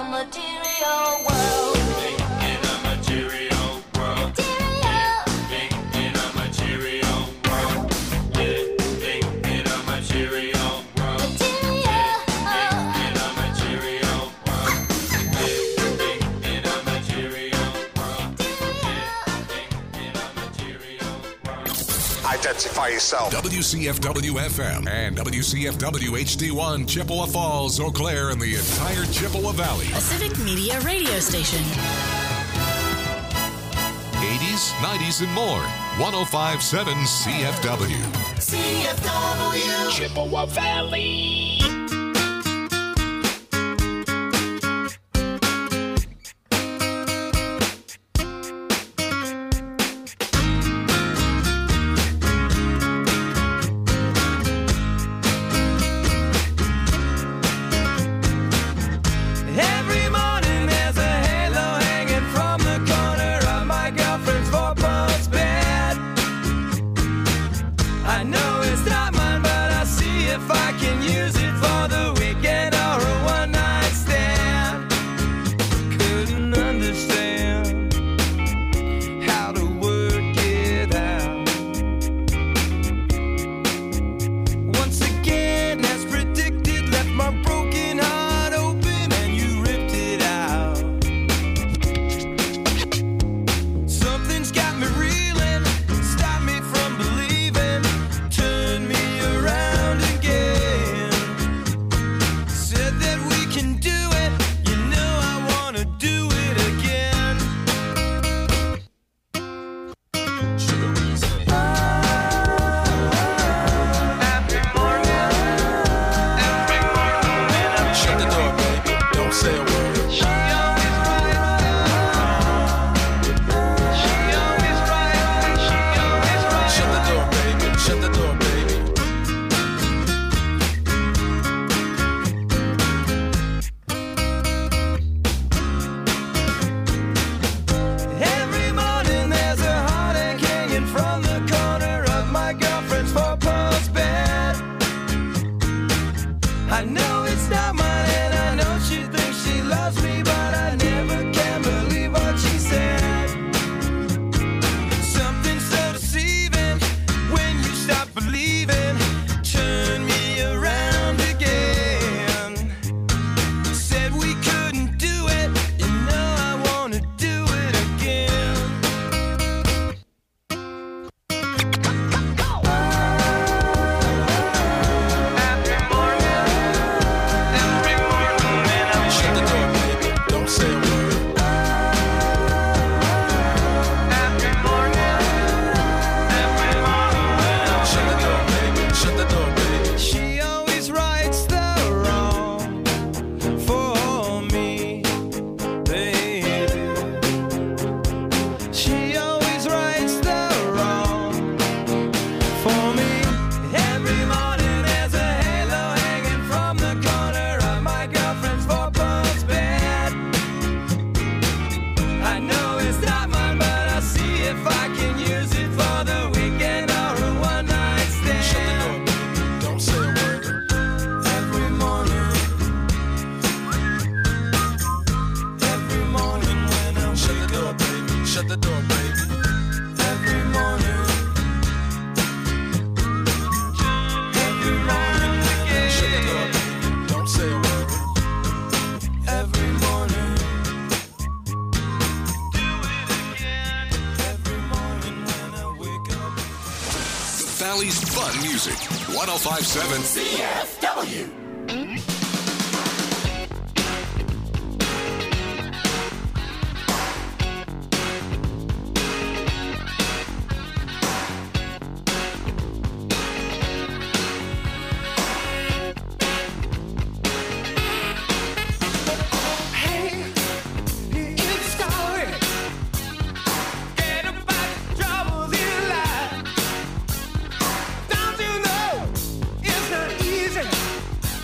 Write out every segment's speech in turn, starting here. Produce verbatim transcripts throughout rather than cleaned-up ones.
a material world. Living in a material world. Material. Living in a material world. Living in a material world. Material. Living in a material world. Living in a material world. Living in a material world. Identify yourself. W C F W F M and W C F W H D one, Chippewa Falls, Eau Claire, and the entire Chippewa Valley. A Civic Media radio station. eighties, nineties, and more. one oh five point seven C F W. C F W. Chippewa Valley. Every morning there's a halo hanging from the corner of my girlfriend's four-post bed. I know it's not mine, but I'll see if I can use it for the weekend or a one-night stand. Couldn't understand how to work it out. Once again, as predicted, left my broken heart open and you ripped it out. Something's got me reeling, stopped me from believing, turned me around again. Said that we can do it, you know I wanna do it again. Every morning, every morning when I'm Shut the door, baby. Don't say a word. She always right, she always right, she always right. Shut the door, baby. Shut the door, baby. Every morning there's a heartache hanging from the corner of my girlfriend's four-post bed. I know it's not mine and I know she thinks she loves me, but I never can believe what she said. Something so deceiving when you stop believing, turn me around again. Said we couldn't do it, you know I wanna do it again. Every morning, every morning when I'm Shut the door, baby. Don't say a word. every morning, every morning when I'm Shut the door, baby. Shut the door, baby. She always rights the wrong for me, baby. She always rights the wrong for me. Every morning there's a halo hanging from the corner of my girlfriend's four-post bed. I know it's not mine, but I'll see if I can use it for the weekend or a one-night stand. Shut the door, baby. Don't say a word. Every morning, every morning when I Shut the wake door, up, baby. Shut the door, baby. every morning, every morning Shut the door, again, baby. Don't say a word. every morning, do it again, every morning when I wake up. The Valley's fun music. one oh five point seven C F W. Hey, it's story. Get about the troubles in life. Don't you know it's not easy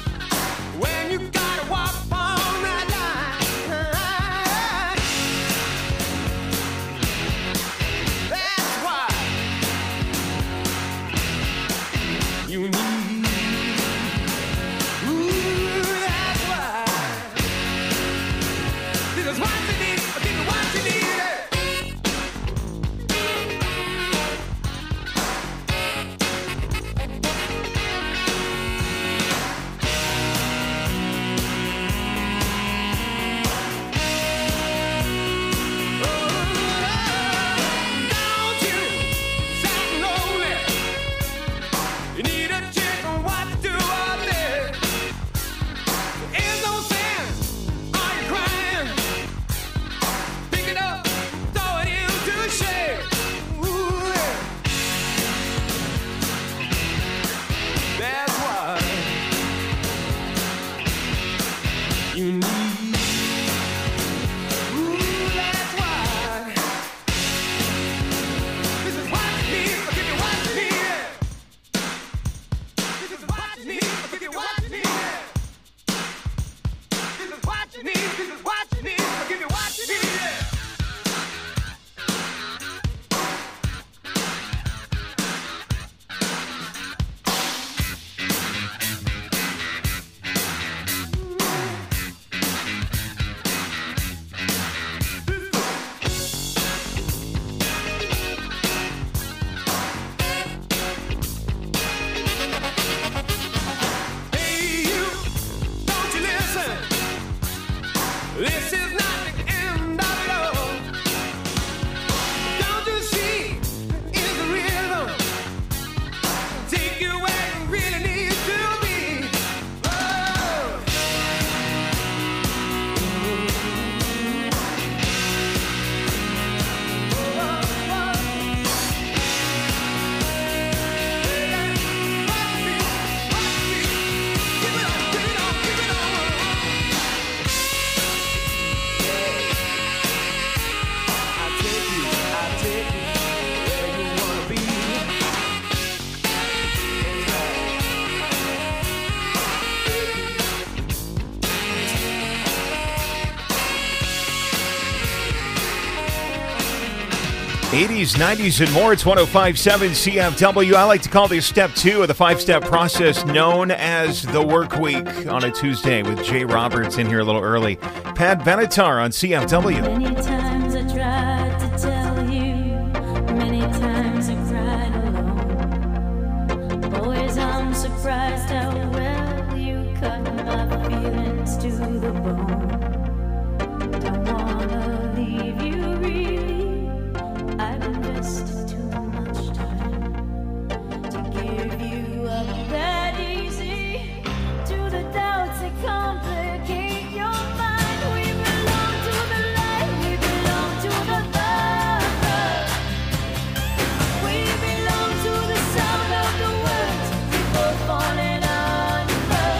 eighties, nineties, and more. It's one oh five point seven C F W. I like to call this step two of the five-step process known as the work week on a Tuesday with Jay Roberts in here a little early. Pat Benatar on C F W. Many times I tried to tell you, many times I cried alone. Always I'm surprised how well you cut my feelings to the bone. Don't wanna leave you really, I've invested too much time to give you up that easy to the doubts that complicate your mind. We belong to the light, we belong to the love. We belong to the sound of the words before falling under.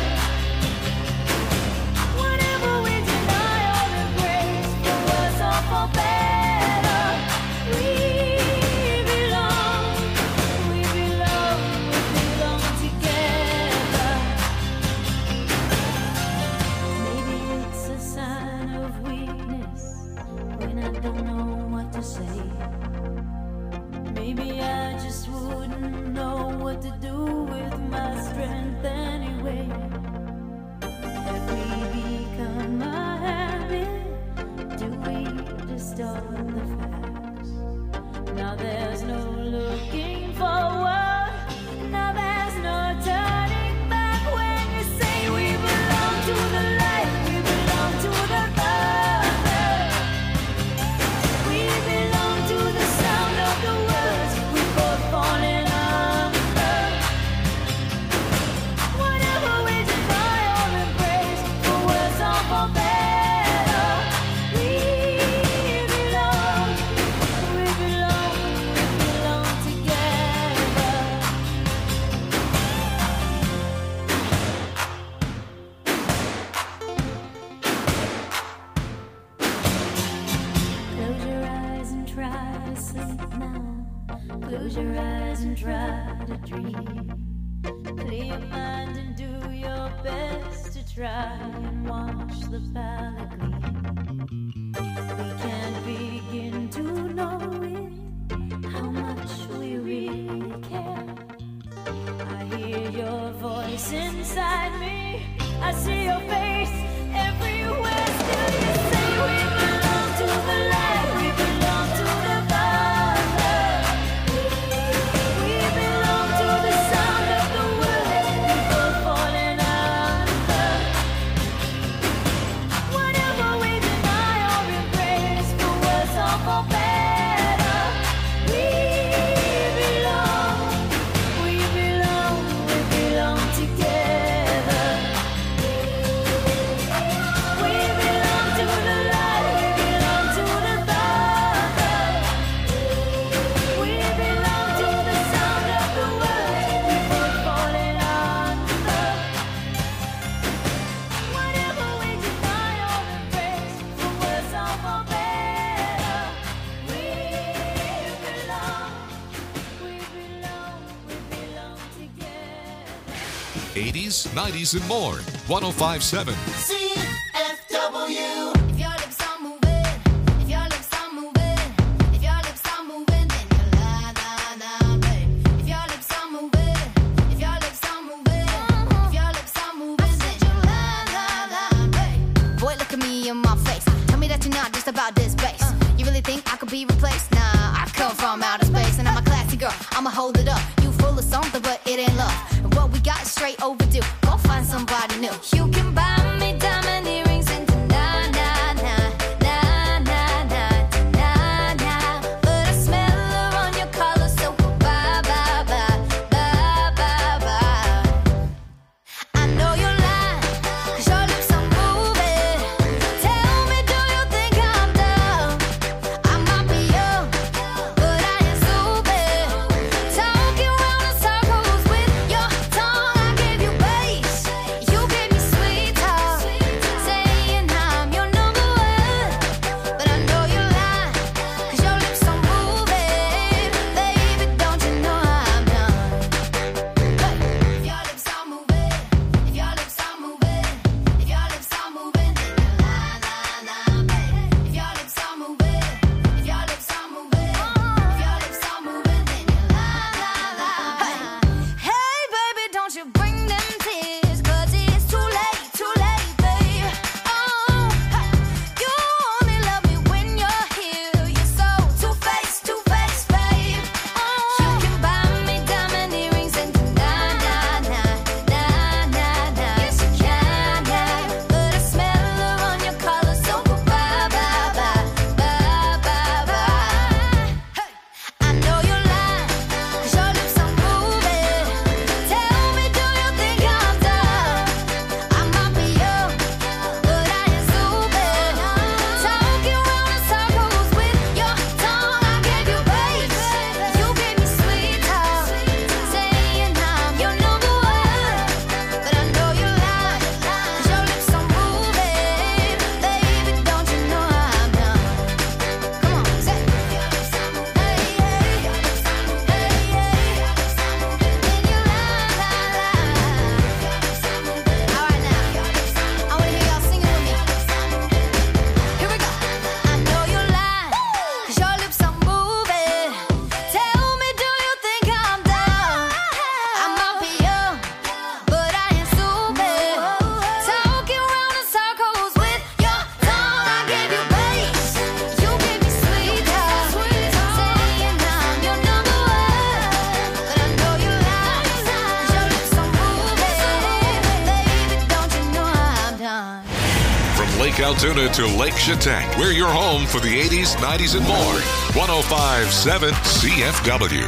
Whatever we deny or embrace, for worse or for better, we belong, we belong, we belong together. Maybe it's a sign of weakness when I don't know what to say. Maybe I just wouldn't know what to do with my strength anyway. Have we become a habit? Do we distort the facts? Now there's no looking forward. Now there's no turning back when you say we belong to the light, we belong to the love. We belong to the sound of the words we both falling under. Whatever we deny or embrace, for worse or for better, we belong, we belong, we belong together. Close your eyes and try to sleep now. Close your eyes and try to dream. Clear your mind and do your best to try and watch the palette gleam. We can't begin to know it, how much we really care. I hear your voice inside me, I see your face everywhere. Still you say we belong to the light, we belong to the love. We belong to the sound of the words before falling under. Whatever we deny or embrace, for worse or for better, we belong, we belong, we belong together. We belong to the light, we belong to the love. We belong to the sound of the words before falling under. Whatever we deny or embrace, for worse or for better, we belong, we belong, we belong together. eighties, nineties, and more. one oh five point seven. C F W. If your lips are moving, if your lips are moving, if your lips are moving, then you're la la la, babe. If your lips are moving, if your lips are moving, if your lips are moving, then you're la la la, babe. Boy, look at me in my face. Tell me that you're not just about this bass. You really think I could be replaced? Nah, I come from outer space, and I'm a classy girl. I'ma hold it up. You full of something, but it ain't love. And what we got is straight overdue. Go find somebody new. You can buy me diamond earrings and na na na na na na na na. But I smell her on your collar, so bye bye bye bye bye bye. I know you're lying, 'cause your lips are moving. Tell me, do you think I'm dumb? I might be young, but I ain't stupid. Talking round in circles with your tongue. I gave you bass, you gave me sweet. Lake Altoona to Lake Chautauqua. We're your home for the eighties, nineties, and more. one oh five point seven C F W.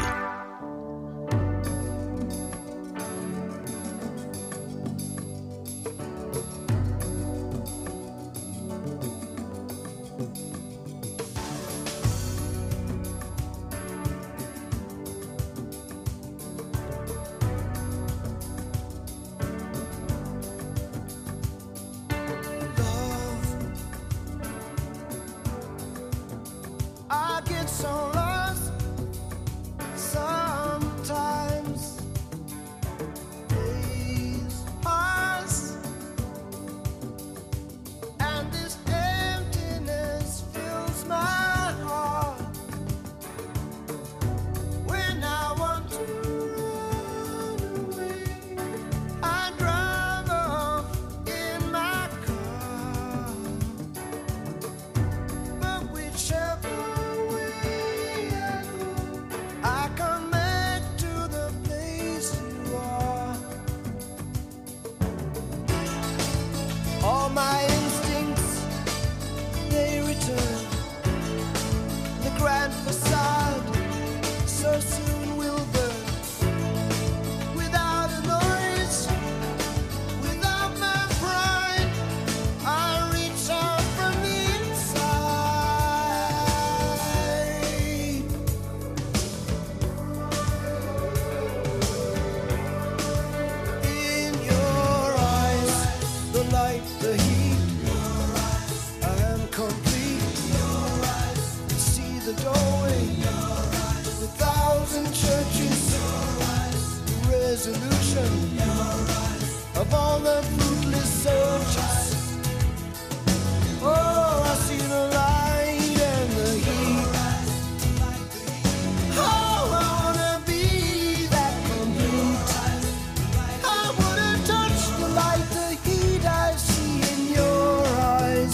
I get so lost sometimes. Days pass, and this emptiness fills my heart. When I want to run away, I drive off in my car. But whichever I come back to the place you are. All my instincts, they return. The grand facade so soon will burn. Without a noise, without my pride, I reach out from the inside. In your eyes, the light, the heat. I am complete. See the doorway. The thousand churches. The resolution of all the fruitless searches. Oh, I see the light and the heat. Oh, I wanna be that complete. I wanna touch the light, the heat I see in your eyes.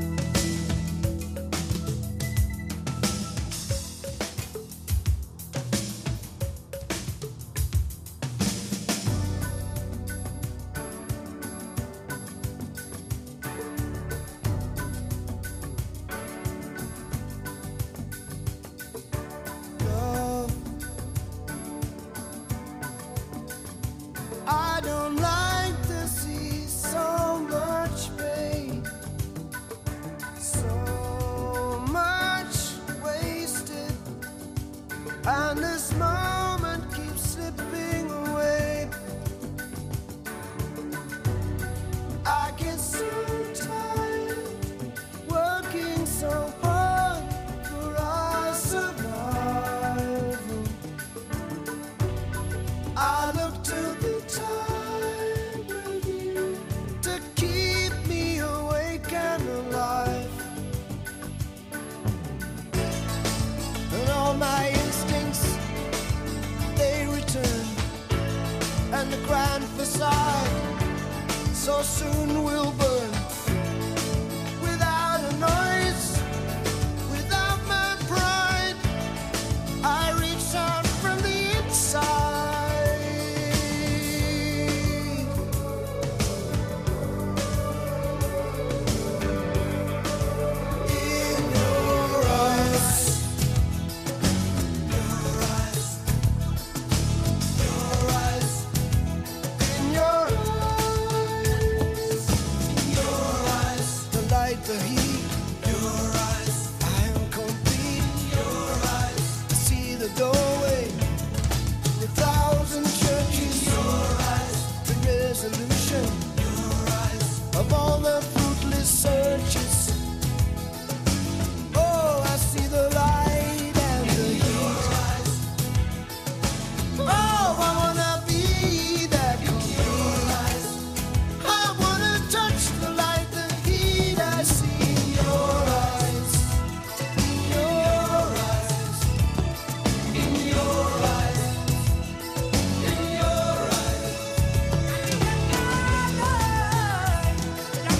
Love, I don't like to see so much pain, so much wasted, and this moment keeps slipping away. I get so tired, working so hard for our survival. I look to the time with you to keep me awake and alive. And all my instincts, they return. And the grand facade so soon will burn. Without a noise, without my pride, I reach out from the inside. In your eyes, your eyes, your eyes, in your eyes, your eyes, the light, the heat, your eyes, I am complete, your eyes, I see the doorway, the thousand churches, your eyes, the resolution, your eyes, of all the fruitless searches. Oh, I see the light and the heat. Oh, I wanna be that complete. I wanna touch the light, the heat I see in your eyes. In your eyes. In your eyes. In your eyes.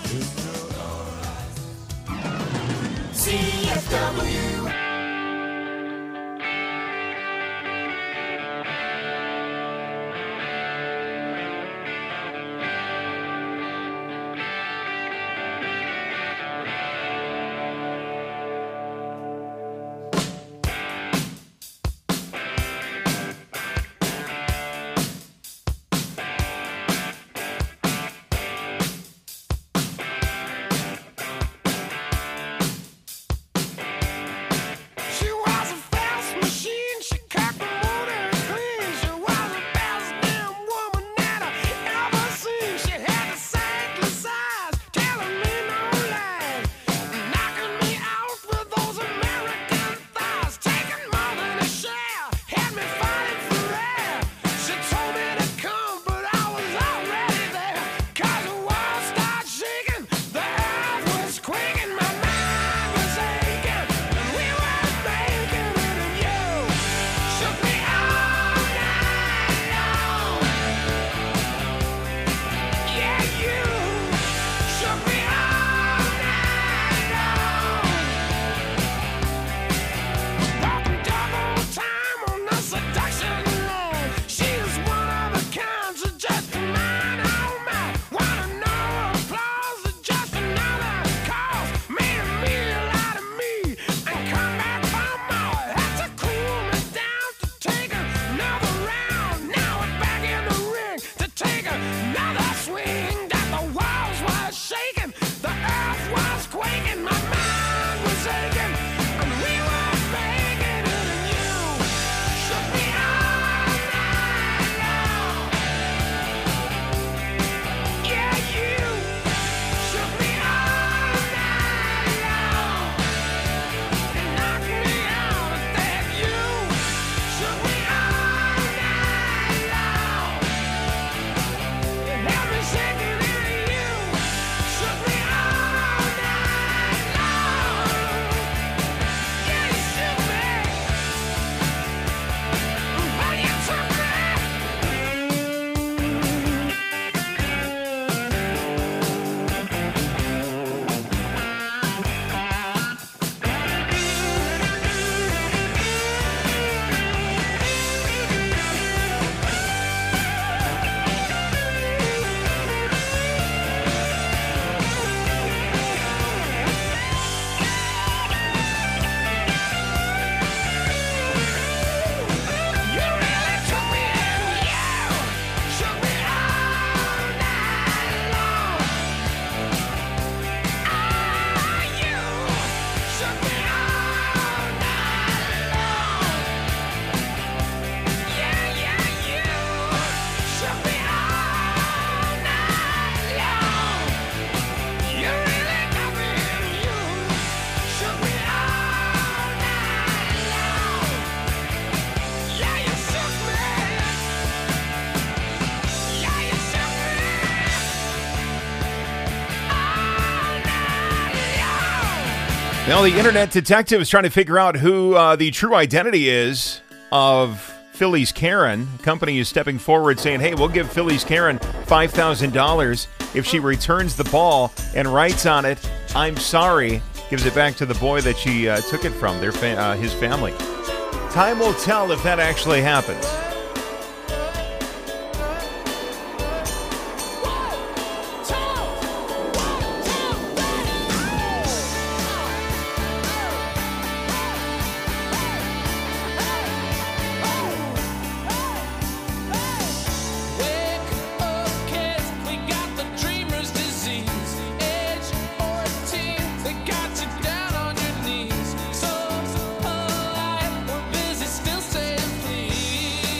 C F W. Well, the internet detective is trying to figure out who uh, the true identity is of Philly's Karen. The company is stepping forward saying, hey, we'll give Philly's Karen five thousand dollars if she returns the ball and writes on it, I'm sorry, gives it back to the boy that she uh, took it from, their fa- uh, his family. Time will tell if that actually happens. Still saying please.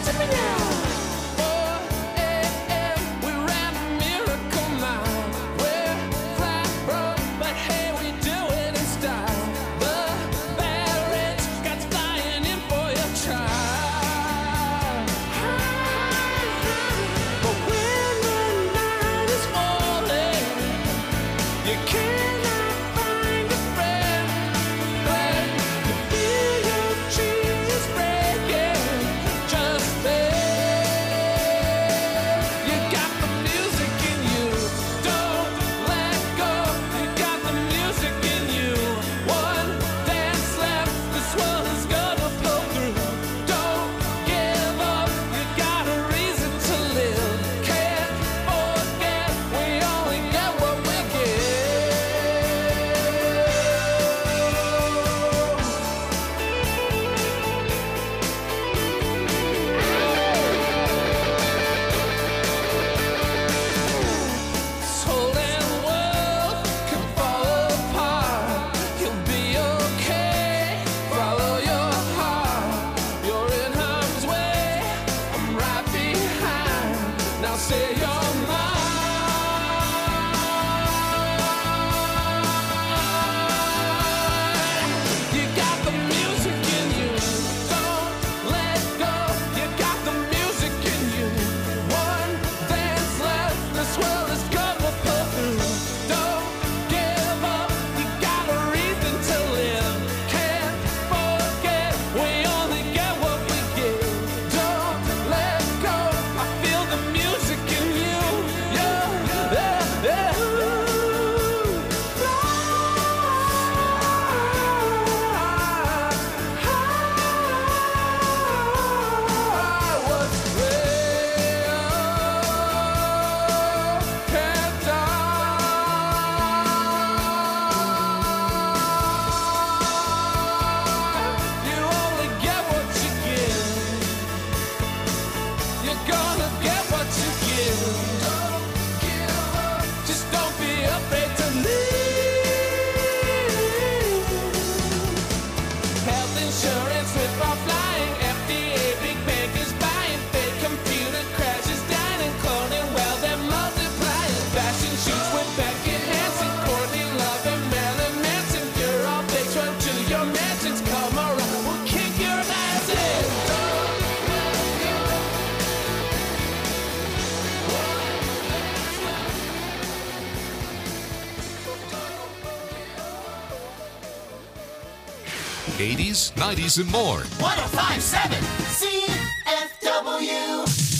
eighties, nineties, and more. one oh five point seven C F W.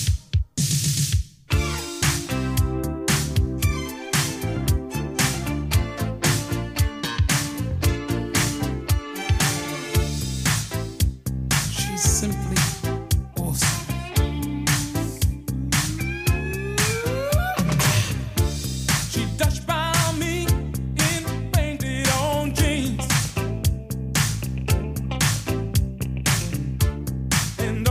She's simply awesome. She touched by me in painted on jeans. And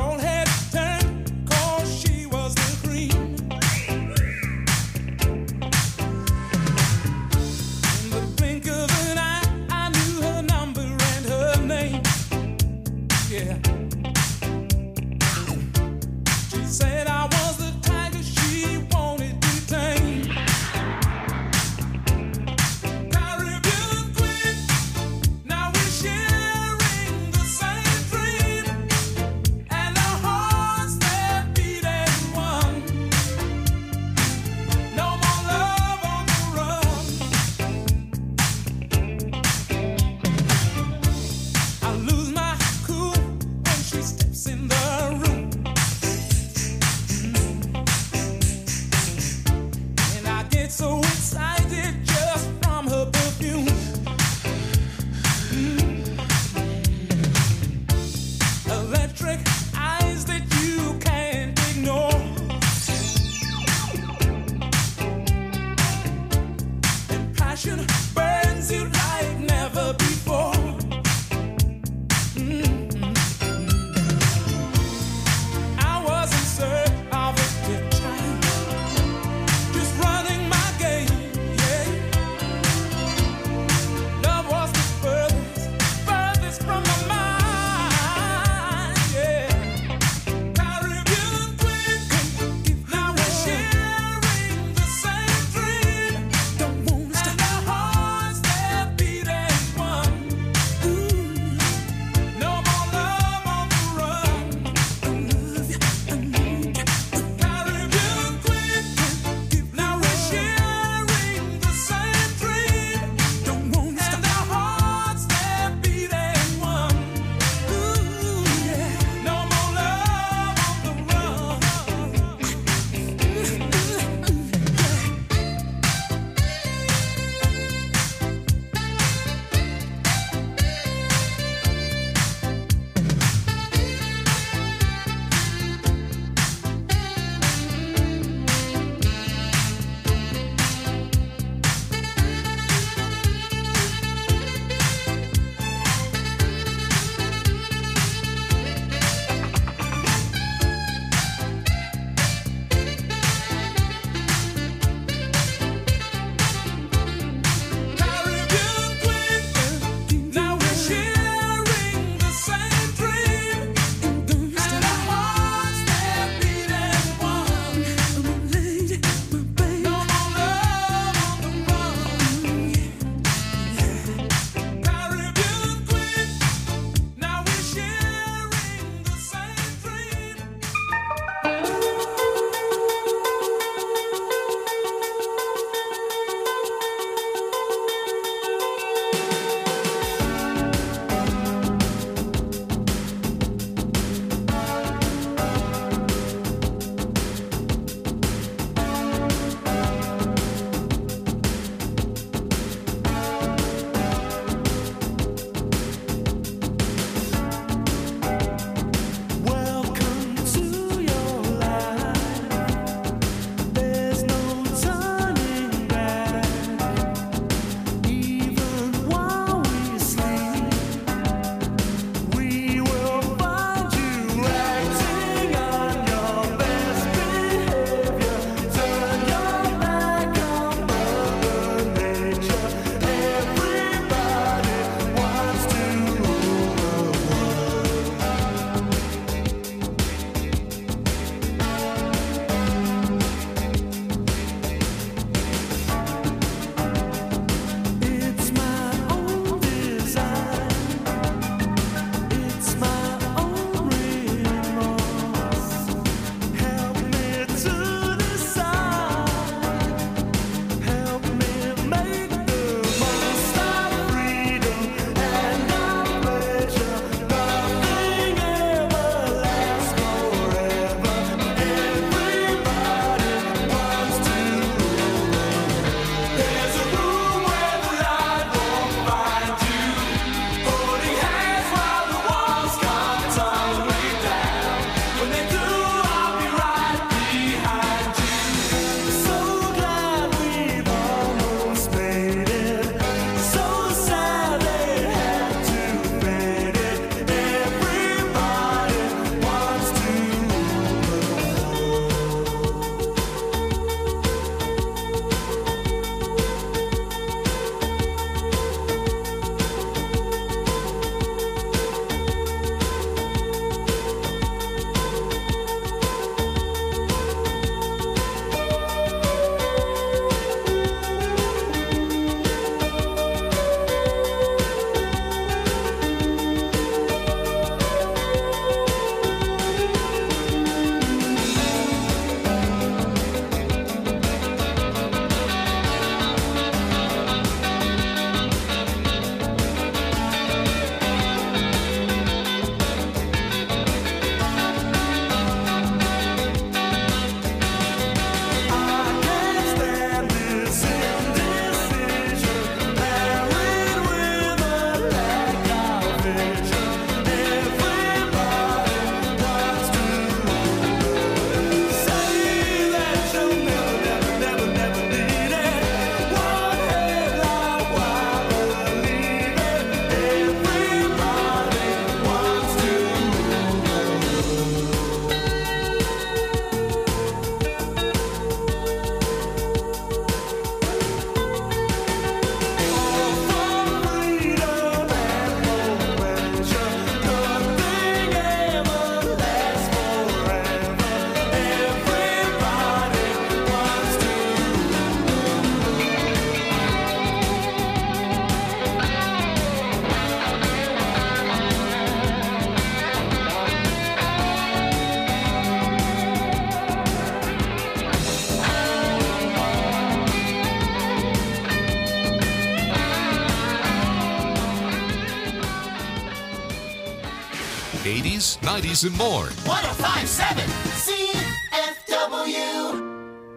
eighties, nineties, and more. one oh five point seven C F W.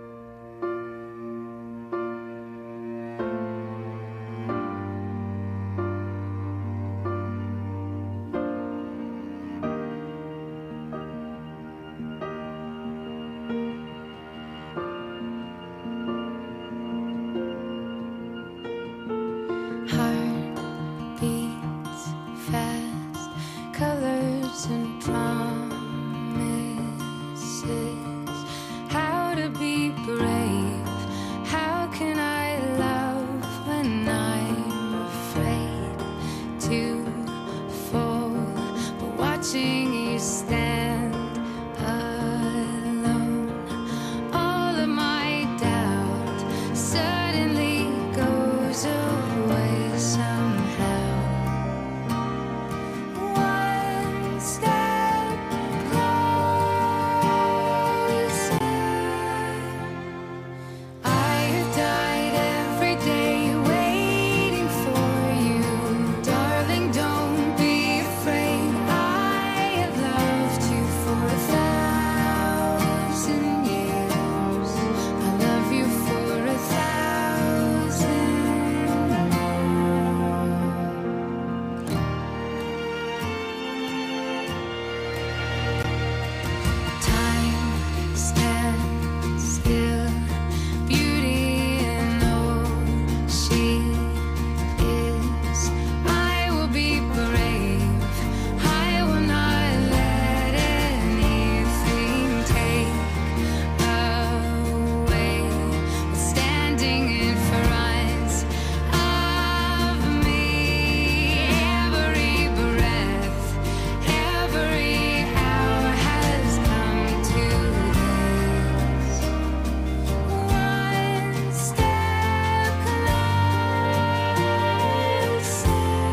Heart beats fast, colors and promises. How to be brave? How can I love when I'm afraid to fall? But watching you stand alone, all of my doubt suddenly goes away somehow. One step closer. I have died every day waiting for you, darling. Don't be afraid. I have loved you for a thousand years. I love you for a thousand more. Time stands still, beauty in all she is. I will be brave. I will not let anything take away what's standing in front of me. Every breath, every hour has come to this. One step closer.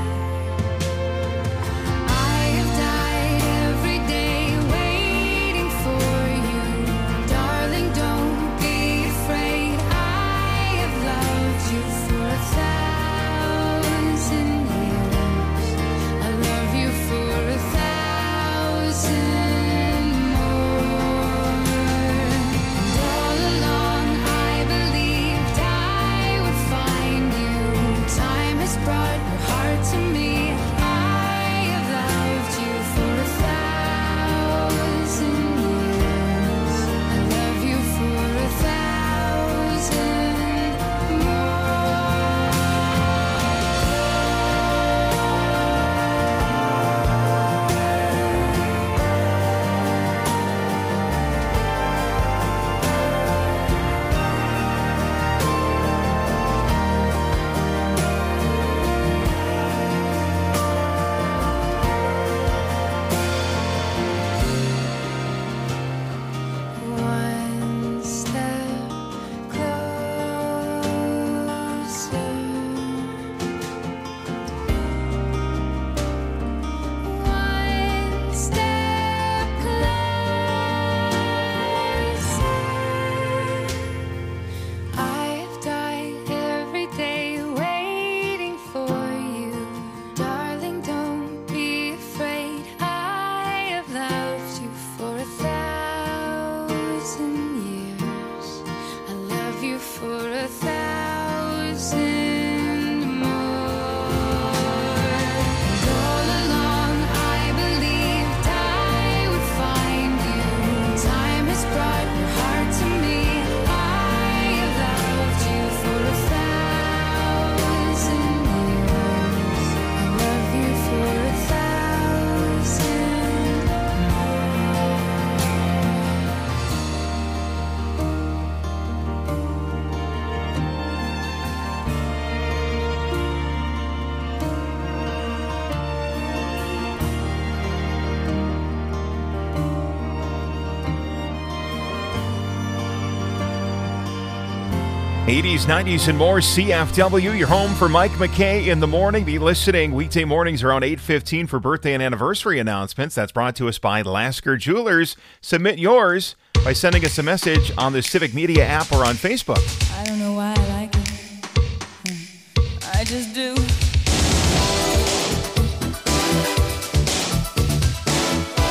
I have died every day waiting for you, darling. Don't be afraid. I have loved you for a thousand years. I love you for a thousand more. And all along I believed I would find you. Time has brought your heart to me. I have loved you for a thousand years. I love you for a thousand One step closer. One step closer. I have died every day waiting for you, darling. Don't be afraid. I have loved you for a thousand years. I love you for a thousand more. And all along I believed I would find you. Time has brought your heart to me. I have loved you for a thousand years. I love you for a thousand eighties, nineties, and more. C F W, your home for Mike McKay in the morning. Be listening weekday mornings around eight fifteen for birthday and anniversary announcements. That's brought to us by Lasker Jewelers. Submit yours by sending us a message on the Civic Media app or on Facebook. I don't know why I like it. I just do.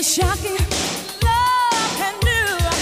shocking love can do.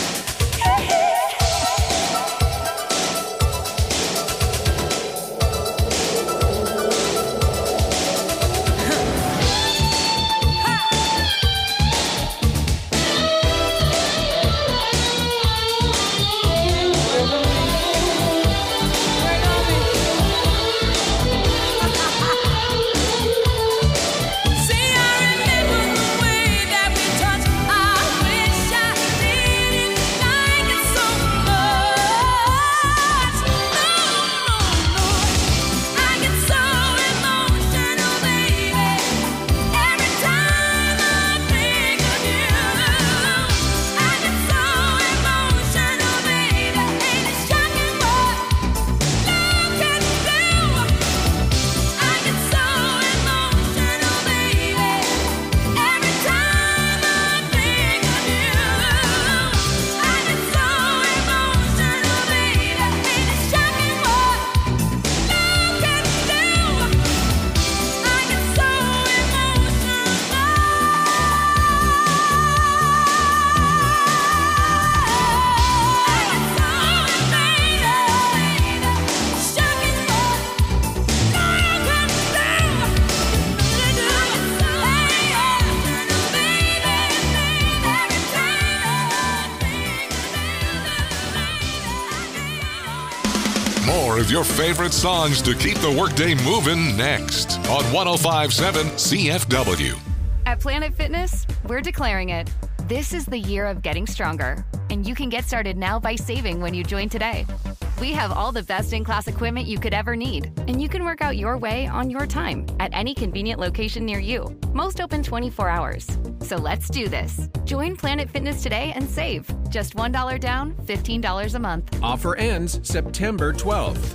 More of your favorite songs to keep the workday moving next on one oh five point seven C F W. At Planet Fitness, we're declaring it. This is the year of getting stronger, and you can get started now by saving when you join today. We have all the best-in-class equipment you could ever need, and you can work out your way on your time at any convenient location near you. Most open twenty-four hours. So let's do this. Join Planet Fitness today and save. Just one dollar down, fifteen dollars a month. Offer ends September twelfth.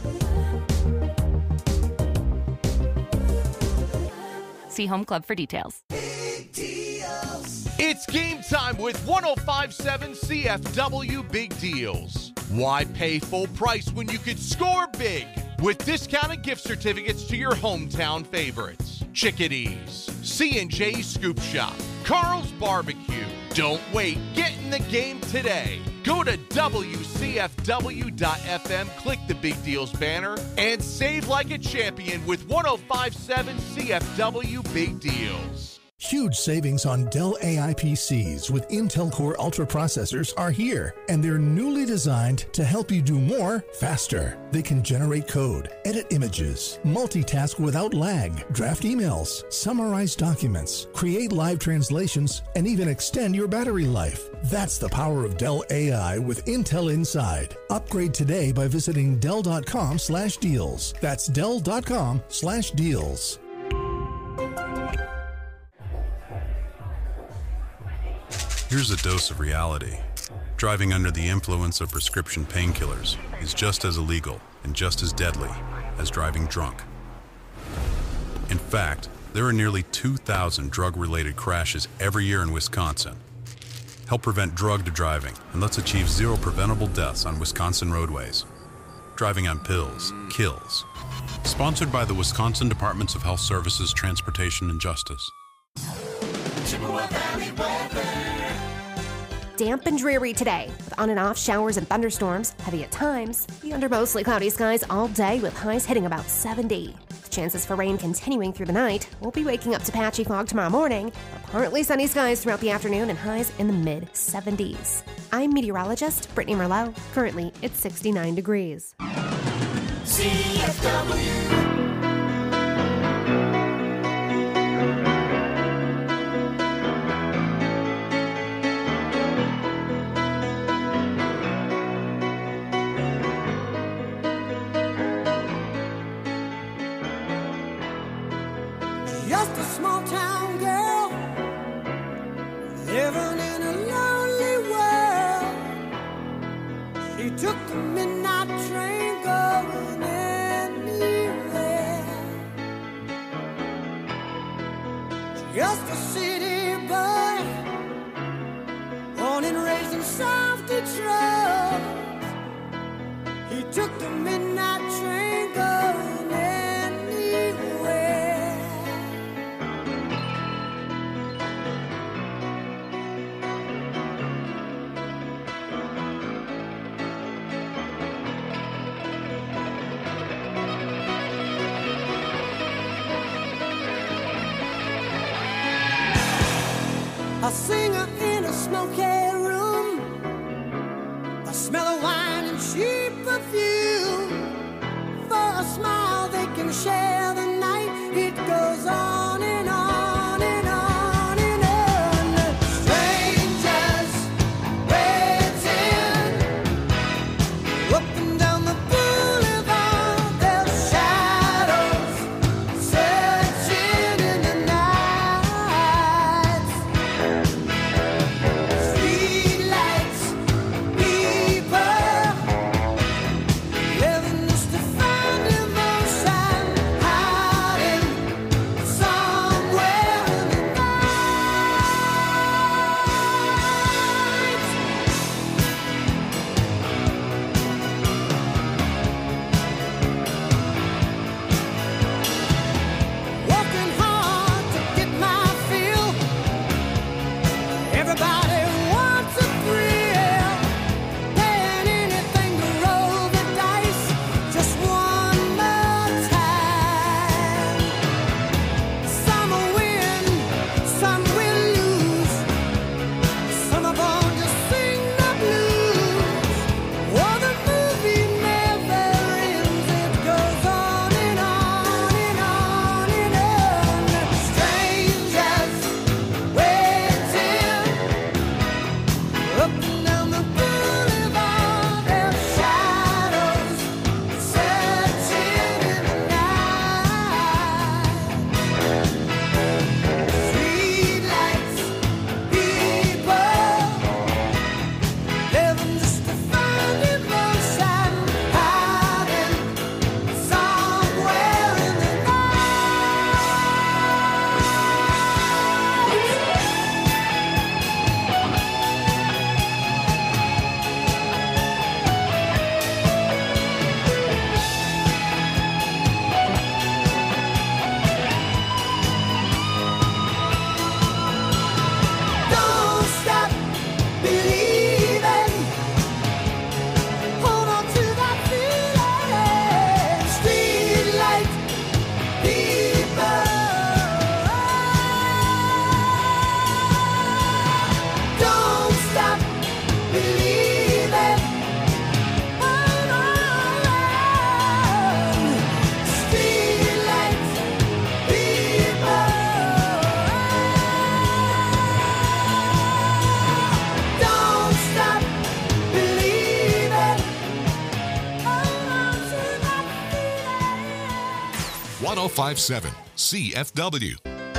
See Home Club for details. It's game time with one oh five point seven C F W Big Deals. Why pay full price when you could score big with discounted gift certificates to your hometown favorites? Chickadees, C and J Scoop Shop, Carl's Barbecue. Don't wait. Get in the game today. Go to W C F W dot F M, click the Big Deals banner, and save like a champion with one oh five point seven C F W Big Deals. Huge savings on Dell A I P Cs with Intel Core Ultra processors are here, and they're newly designed to help you do more faster. They can generate code, edit images, multitask without lag, draft emails, summarize documents, create live translations, and even extend your battery life. That's the power of Dell A I with Intel inside. Upgrade today by visiting Dell.com slash deals. That's Dell.com slash deals. Here's a dose of reality. Driving under the influence of prescription painkillers is just as illegal and just as deadly as driving drunk. In fact, there are nearly two thousand drug-related crashes every year in Wisconsin. Help prevent drug to driving, and let's achieve zero preventable deaths on Wisconsin roadways. Driving on pills kills. Sponsored by the Wisconsin Departments of Health Services, Transportation, and Justice. Chippewa Valley weather. Damp and dreary today, with on and off showers and thunderstorms, heavy at times. Be under mostly cloudy skies all day with highs hitting about seventy. With chances for rain continuing through the night, we'll be waking up to patchy fog tomorrow morning, but partly sunny skies throughout the afternoon and highs in the mid seventies. I'm meteorologist Brittany Merlot. Currently, it's sixty-nine degrees. C F W. Just a small town girl living in a lonely world. She took the midnight train going anywhere. Just a city boy, born and raised in South Detroit. He took the midnight train going anywhere. singer in a smoky room, the smell of wine and cheap perfume. For a smile they can share the night. It goes on and on and on and on. Strangers waiting up and down the boulevard, their shadows searching in the night. Streetlights, people living just to find emotion, hiding somewhere in the working hard to get my fill. Everybody wants a thrill, paying anything to roll the dice just one more time. Some will win, some will lose. Some are born to sing the blues. Oh, the movie never ends. It goes on and on and on and on. Strangers waiting up and down the boulevard, their shadows searching in the night. Streetlights, people living just to find emotion, hiding somewhere in the Don't stop believing. Hold on to that feeling. Streetlight people. Don't stop believing. Hold on. Streetlight people. Don't stop believing. Hold on to that feeling. ten fifty-seven C F W.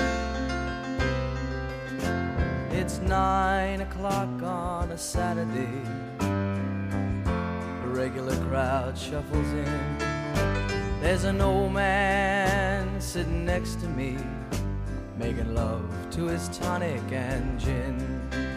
It's nine o'clock on a Saturday. The regular crowd shuffles in. There's an old man sitting next to me, making love to his tonic and gin.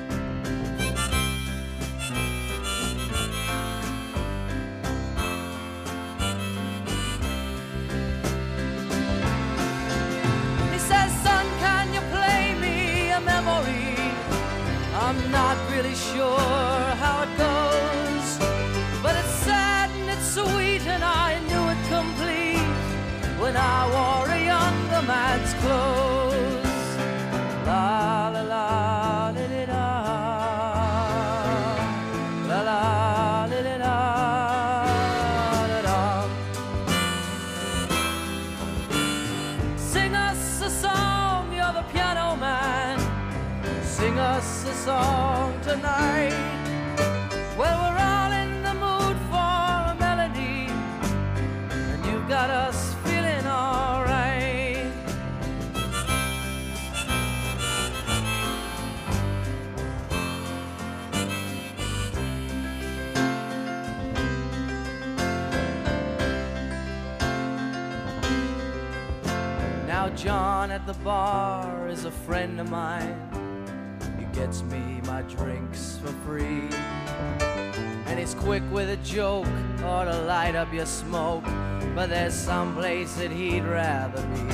He says, son, can you play me a memory? I'm not really sure how it goes, but it's sad and it's sweet, and I knew it complete when I wore a younger man's clothes. La la la li, li, la la la li, li, la la la. Sing us a song, you're the piano man. Sing us a song tonight. Well, we're all in the mood for a melody, and you've got us feeling alright. Now John at the bar is a friend of mine. He gets me my drinks for free, and he's quick with a joke or to light up your smoke, but there's some place that he'd rather be.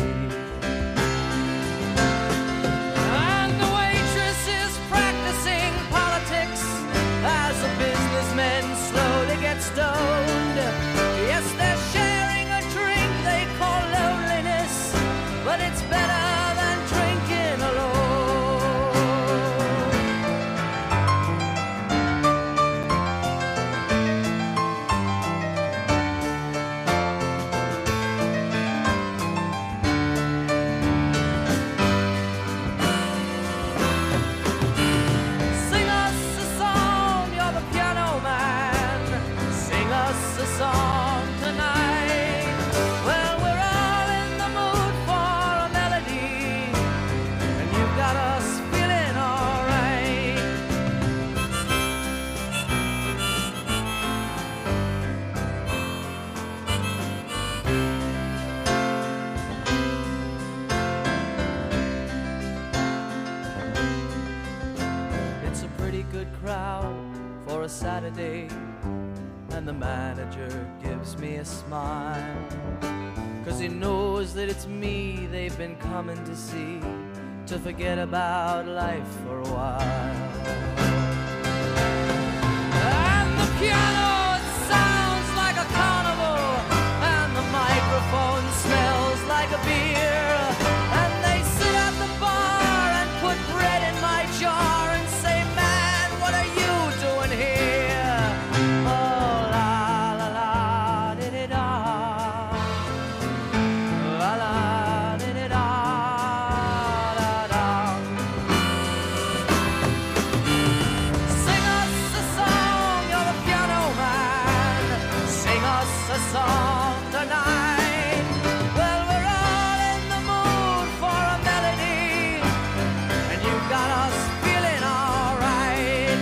And the waitress is practicing politics as the businessmen slowly get stoned. Yes, they're sharing a drink they call loneliness, but it's better than drinking alone. good crowd for a Saturday, and the manager gives me a smile, 'cause he knows that it's me they've been coming to see, to forget about life for a while. And the piano, it sounds like a carnival, and the microphone smells like a beer, and they sit at the bar and put bread in my jar and say, man, what are you doing here? Oh, la la la, di-di-da. La la, di-di-da, da-da. Sing us a song, you're the piano man. Sing us a song tonight. Well, we're all in the mood for a melody, and you got us feeling all right.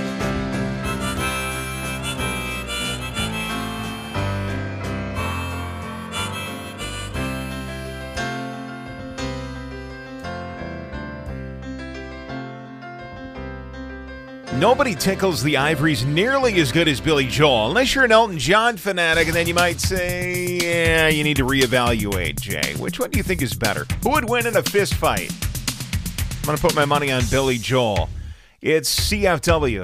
Nobody tickles the ivories nearly as good as Billy Joel, unless you're an Elton John fanatic, and then you might say, yeah, you need to reevaluate, Jay. Which one do you think is better? Who would win in a fist fight? I'm going to put my money on Billy Joel. It's C F W.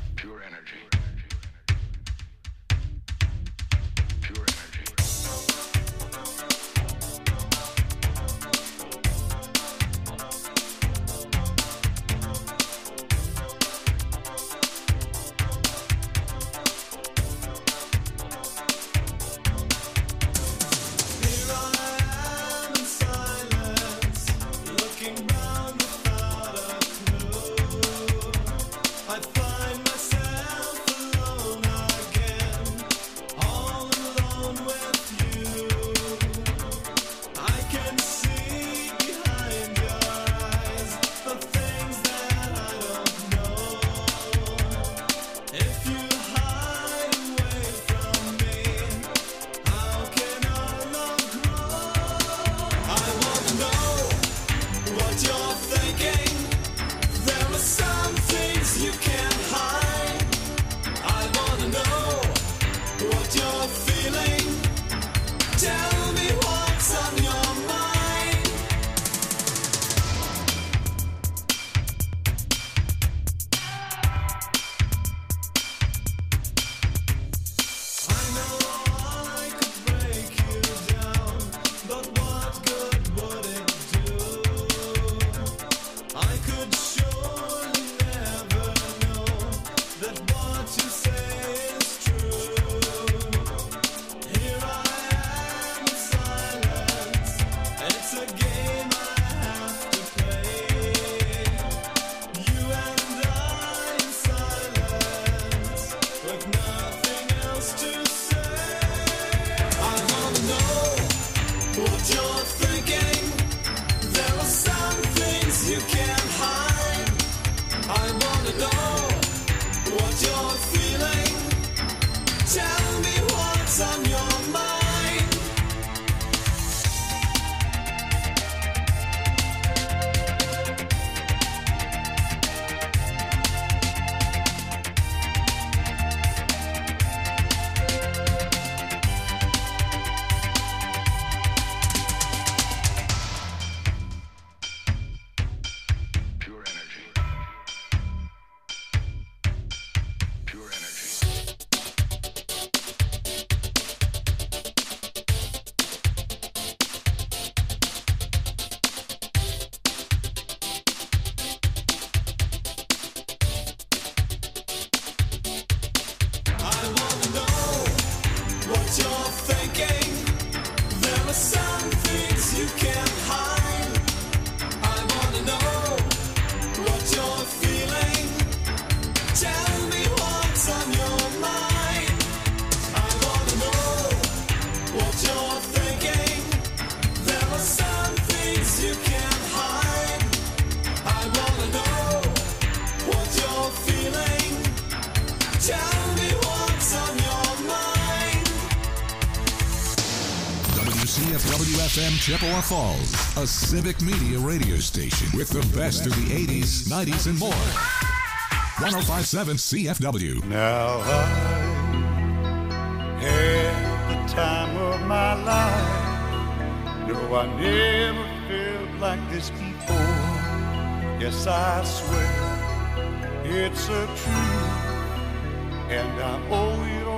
C F W F M Chippewa Falls, a civic media radio station with the best of the eighties, nineties, and more. one oh five point seven C F W. Now I had the time of my life. No, I never felt like this before. Yes, I swear it's a truth, and I owe you